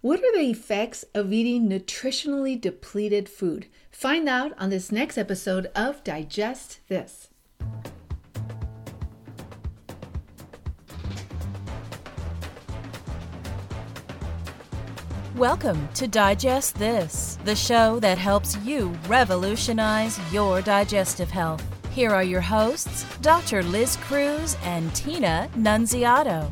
What are the effects of eating nutritionally depleted food? Find out on this next episode of Digest This. Welcome to Digest This, the show that helps you revolutionize your digestive health. Here are your hosts, Dr. Liz Cruz and Tina Nunziato.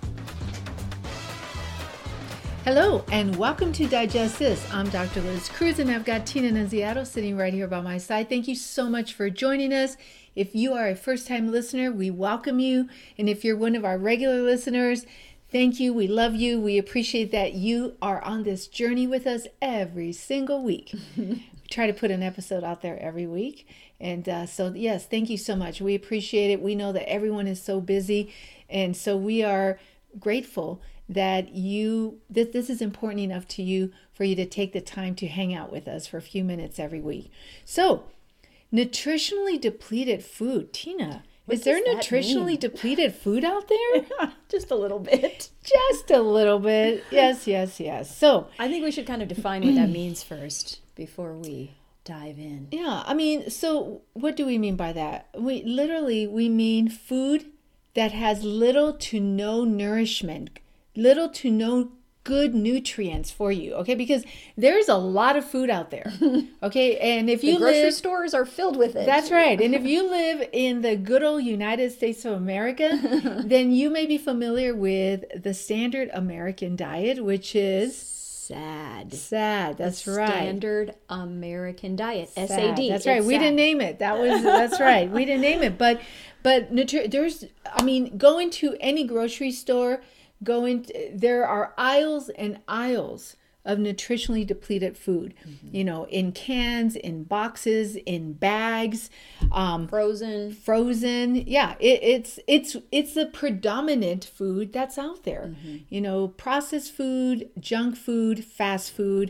Hello, and welcome to Digest This. I'm Dr. Liz Cruz, and I've got Tina Nunziato sitting right here by my side. Thank you so much for joining us. If you are a first-time listener, we welcome you. And if you're one of our regular listeners, thank you. We love you. We appreciate that you are on this journey with us every single week. We try to put an episode out there every week. And so, yes, thank you so much. We appreciate it. We know that everyone is so busy. And so we are grateful that this is important enough to you for you to take the time to hang out with us for a few minutes every week. So, nutritionally depleted food. Tina, is there nutritionally depleted food out there? Just a little bit. Just a little bit. Yes. So, I think we should kind of define what that means first before we dive in. Yeah, I mean, so what do we mean by that? We mean food that has little to no nourishment, little to no good nutrients for you, okay? Because there's a lot of food out there, okay? And if you grocery stores are filled with it. That's right. And if you live in the good old United States of America, then you may be familiar with the standard American diet, which is SAD. That's right. Standard American diet. SAD. SAD. That's right. We didn't name it. That's right. We didn't name it. But going to any grocery store, there are aisles and aisles of nutritionally depleted food, in cans, in boxes, in bags, frozen. Yeah, it's the predominant food that's out there. Processed food, junk food, fast food.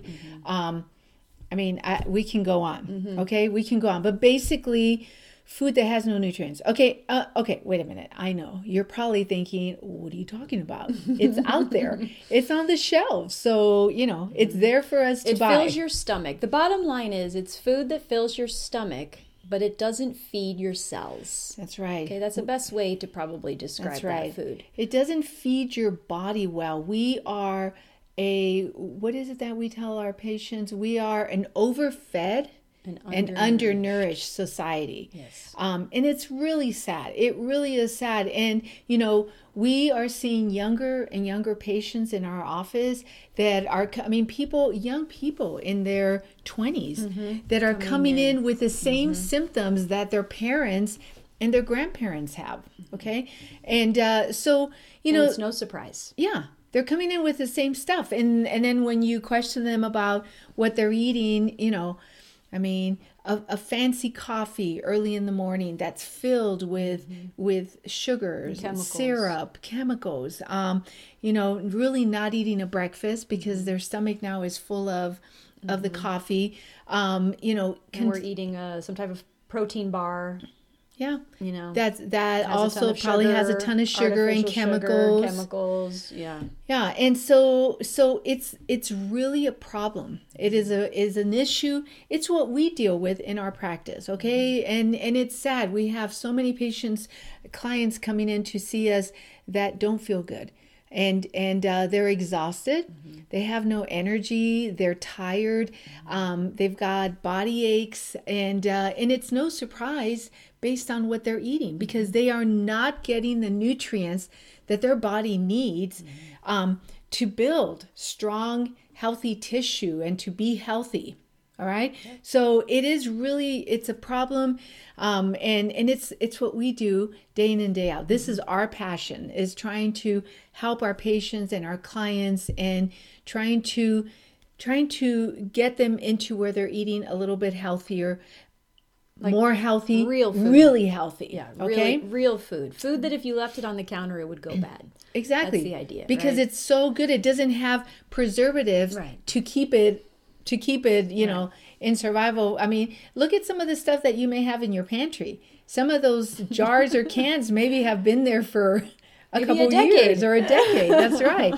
We can go on. Okay, we can go on. But basically, food that has no nutrients. Okay, wait a minute. I know. You're probably thinking, what are you talking about? It's out there. It's on the shelves. So, it's there for us to buy. It fills your stomach. The bottom line is it's food that fills your stomach, but it doesn't feed your cells. That's right. Okay, that's the best way to probably describe that food. It doesn't feed your body well. We are what is it that we tell our patients? We are an overfed and undernourished society. Yes. And it's really sad. It really is sad. And, we are seeing younger and younger patients in our office that are, young people in their 20s that are coming in with the same symptoms that their parents and their grandparents have. Okay. And so, it's no surprise. Yeah. They're coming in with the same stuff. And then when you question them about what they're eating, a fancy coffee early in the morning that's filled with sugars, syrup, chemicals. Really not eating a breakfast because their stomach now is full of the coffee. And we're eating some type of protein bar. Yeah, that also probably has a ton of sugar and chemicals. Yeah, and so it's really a problem. It is an issue. It's what we deal with in our practice, okay? And it's sad. We have so many clients coming in to see us that don't feel good. And they're exhausted. They have no energy. They're tired. They've got body aches, and it's no surprise based on what they're eating because they are not getting the nutrients that their body needs to build strong, healthy tissue and to be healthy. All right. Yeah. So it's a problem. And it's what we do day in and day out. This is our passion, is trying to help our patients and our clients and trying to get them into where they're eating a little bit healthier, more healthy, real food. Really healthy. Yeah. Okay. Real food that if you left it on the counter, it would go bad. Exactly. That's the idea. Because it's so good. It doesn't have preservatives to keep it, in survival. Look at some of the stuff that you may have in your pantry. Some of those jars or cans maybe have been there for a couple years or a decade. That's right.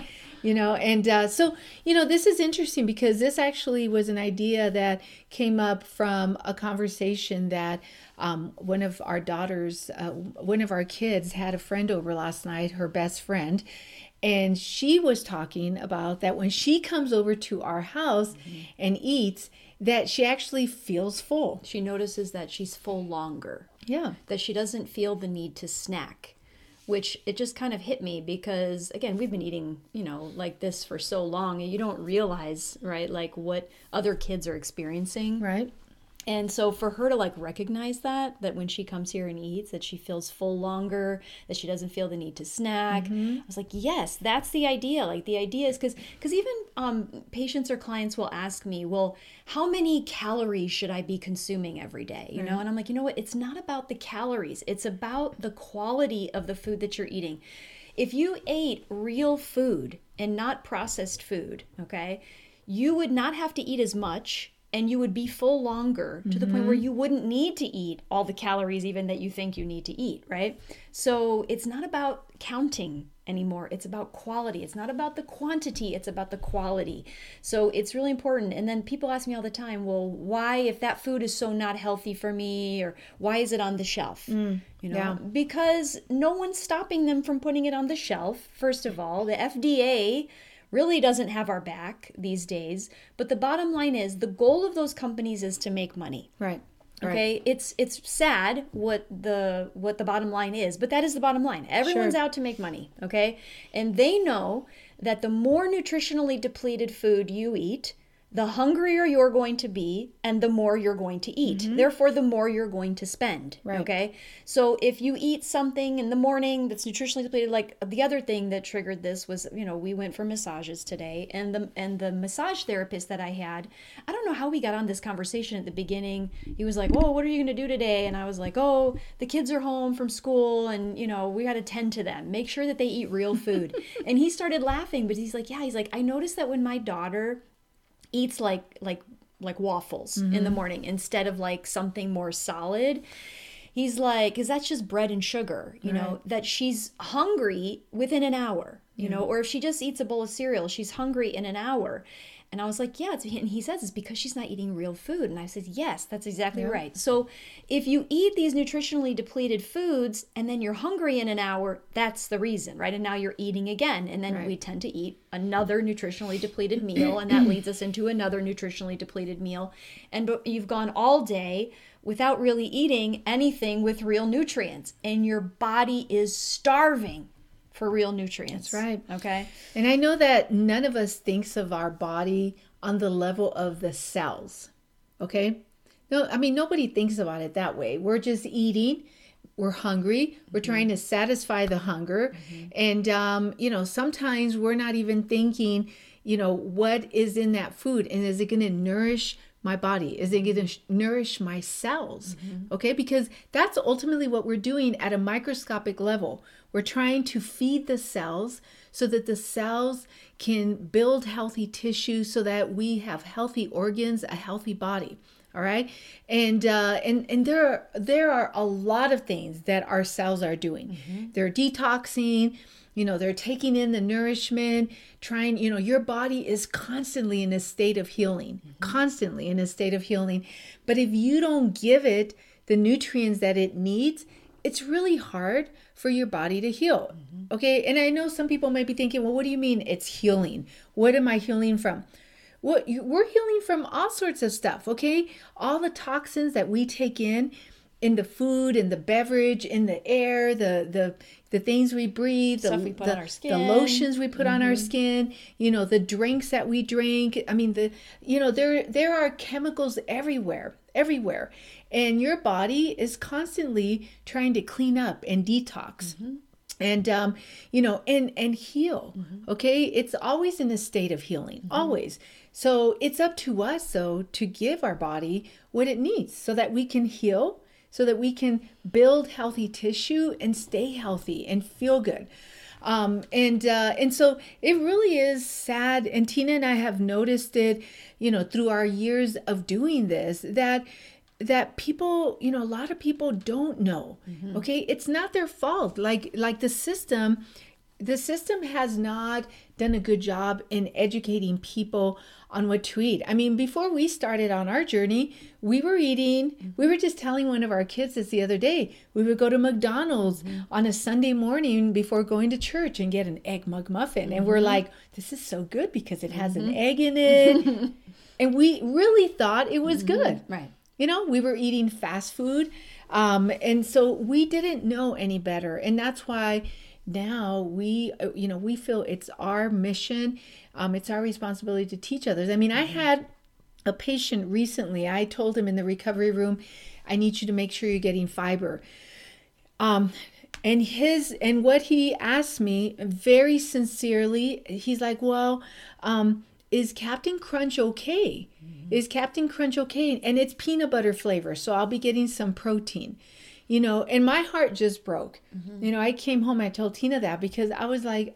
And so, this is interesting because this actually was an idea that came up from a conversation that one of our daughters, one of our kids had a friend over last night, her best friend. And she was talking about that when she comes over to our house and eats, that she actually feels full. She notices that she's full longer. Yeah. That she doesn't feel the need to snack, which it just kind of hit me because, again, we've been eating, like this for so long and you don't realize, right, like what other kids are experiencing. Right. And so for her to like recognize that when she comes here and eats, that she feels full longer, that she doesn't feel the need to snack. I was like, yes, that's the idea. Like the idea is because even patients or clients will ask me, well, how many calories should I be consuming every day? And I'm like, you know what? It's not about the calories. It's about the quality of the food that you're eating. If you ate real food and not processed food, okay, you would not have to eat as much. And you would be full longer to the point where you wouldn't need to eat all the calories even that you think you need to eat, right? So it's not about counting anymore. It's about quality. It's not about the quantity. It's about the quality. So it's really important. And then people ask me all the time, well, why, if that food is so not healthy for me, or why is it on the shelf? Because no one's stopping them from putting it on the shelf. First of all, the FDA really doesn't have our back these days. But the bottom line is the goal of those companies is to make money. Right. Okay. It's sad what the bottom line is, but that is the bottom line. Everyone's out to make money. Okay. And they know that the more nutritionally depleted food you eat, the hungrier you're going to be and the more you're going to eat. Therefore, the more you're going to spend. Right. Okay. So if you eat something in the morning that's nutritionally depleted, like the other thing that triggered this was, we went for massages today, and the massage therapist that I had, I don't know how we got on this conversation at the beginning. He was like, oh, what are you going to do today? And I was like, oh, the kids are home from school and, we got to tend to them. Make sure that they eat real food. And he started laughing, but he's like, I noticed that when my daughter eats like waffles in the morning instead of like something more solid, he's like, because that's just bread and sugar, know, that she's hungry within an hour, know, or if she just eats a bowl of cereal, she's hungry in an hour. And I was like, yeah, and he says it's because she's not eating real food. And I said, yes, that's exactly right. So if you eat these nutritionally depleted foods and then you're hungry in an hour, that's the reason, right? And now you're eating again. And then we tend to eat another nutritionally depleted meal. And that leads us into another nutritionally depleted meal. And you've gone all day without really eating anything with real nutrients. And your body is starving for real nutrients. That's right. Okay. And I know that none of us thinks of our body on the level of the cells. Okay. No, I mean, nobody thinks about it that way. We're just eating. We're hungry. We're trying to satisfy the hunger. And, sometimes we're not even thinking, what is in that food and is it going to nourish my body? Is it going to nourish my cells? Okay, because that's ultimately what we're doing at a microscopic level. We're trying to feed the cells so that the cells can build healthy tissue so that we have healthy organs, a healthy body. All right. And there are a lot of things that our cells are doing. They're detoxing. They're taking in the nourishment, trying, your body is constantly in a state of healing, constantly in a state of healing. But if you don't give it the nutrients that it needs, it's really hard for your body to heal. Okay. And I know some people might be thinking, well, what do you mean it's healing? What am I healing from? Well, we're healing from all sorts of stuff. Okay. All the toxins that we take in the food, in the beverage, in the air, the things we breathe, stuff we put on our skin, the lotions we put on our skin, the drinks that we drink. I mean, there are chemicals everywhere. And your body is constantly trying to clean up and detox. And, and heal. Okay. It's always in a state of healing, always. So it's up to us, though, to give our body what it needs so that we can heal, so that we can build healthy tissue and stay healthy and feel good. And so it really is sad. And Tina and I have noticed it, through our years of doing this, that people, a lot of people don't know. Okay. It's not their fault. Like the system the system has not done a good job in educating people on what to eat. I mean, before we started on our journey, we were just telling one of our kids this the other day, we would go to McDonald's on a Sunday morning before going to church and get an Egg McMuffin. And we're like, this is so good because it has an egg in it. And we really thought it was good. Right. You know, we were eating fast food. And so we didn't know any better. And that's why now we feel it's our mission. It's our responsibility to teach others. I mean, I had a patient recently. I told him in the recovery room, I need you to make sure you're getting fiber. And what he asked me very sincerely, he's like, well, is Captain Crunch okay? Is Captain Crunch okay? And it's peanut butter flavor, so I'll be getting some protein. You know, and my heart just broke. You know, I came home, I told Tina that because I was like,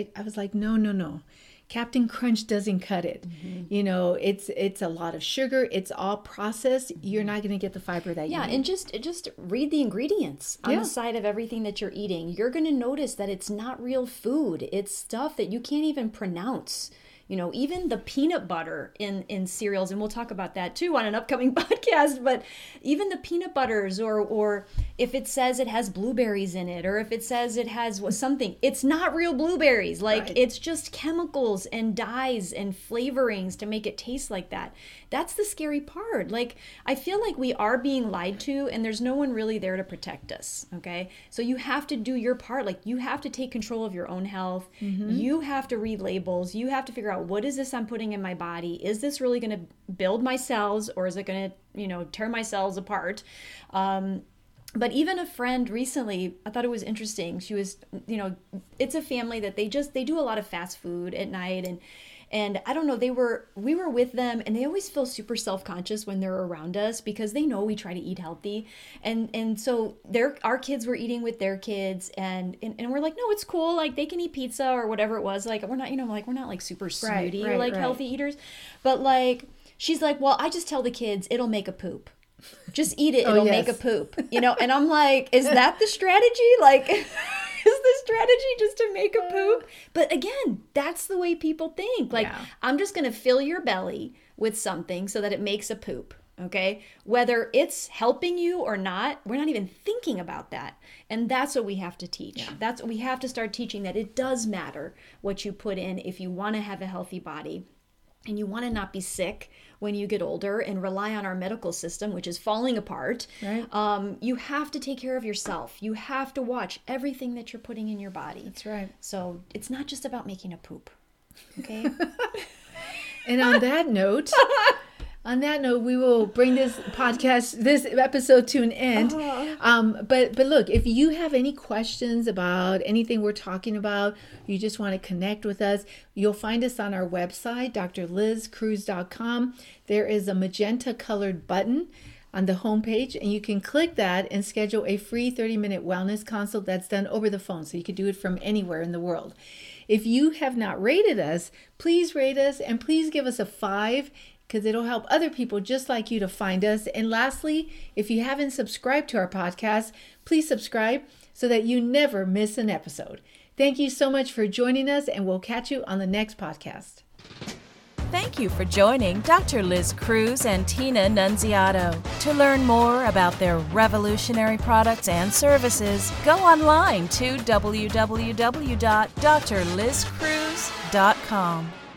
no. Captain Crunch doesn't cut it. You know, it's a lot of sugar. It's all processed. You're not going to get the fiber that you need. Yeah, and just read the ingredients on the side of everything that you're eating. You're going to notice that it's not real food. It's stuff that you can't even pronounce. You know, even the peanut butter in cereals, and we'll talk about that too on an upcoming podcast, but even the peanut butters, or if it says it has blueberries in it, or if it says it has something, it's not real blueberries. Like, it's just chemicals and dyes and flavorings to make it taste like that. That's the scary part. Like, I feel like we are being lied to, and there's no one really there to protect us, okay? So you have to do your part. Like, you have to take control of your own health. You have to read labels. You have to figure out, what is this I'm putting in my body? Is this really going to build my cells, or is it going to, tear my cells apart? But even a friend recently, I thought it was interesting. She was, it's a family that they do a lot of fast food at night, and I don't know, we were with them, and they always feel super self-conscious when they're around us because they know we try to eat healthy. And so our kids were eating with their kids, and we're like, no, it's cool. Like, they can eat pizza or whatever it was. Like, we're not, we're not like super snooty, healthy eaters. But like, she's like, well, I just tell the kids it'll make a poop. Just eat it. It'll make a poop, and I'm like, is that the strategy? Like, is the strategy just to make a poop? But again, that's the way people think. Like, I'm just going to fill your belly with something so that it makes a poop. Okay. Whether it's helping you or not, we're not even thinking about that. And that's what we have to teach. Yeah. That's what we have to start teaching, that it does matter what you put in if you want to have a healthy body and you want to not be sick when you get older and rely on our medical system, which is falling apart. Right. You have to take care of yourself. You have to watch everything that you're putting in your body. That's right. So it's not just about making a poop. Okay. And on that note, we will bring this episode to an end. But look, if you have any questions about anything we're talking about, you just want to connect with us, you'll find us on our website, drlizcruz.com. There is a magenta colored button on the homepage, and you can click that and schedule a free 30-minute wellness consult that's done over the phone. So you can do it from anywhere in the world. If you have not rated us, please rate us, and please give us a 5, because it'll help other people just like you to find us. And lastly, if you haven't subscribed to our podcast, please subscribe so that you never miss an episode. Thank you so much for joining us, and we'll catch you on the next podcast. Thank you for joining Dr. Liz Cruz and Tina Nunziato. To learn more about their revolutionary products and services, go online to www.drlizcruz.com.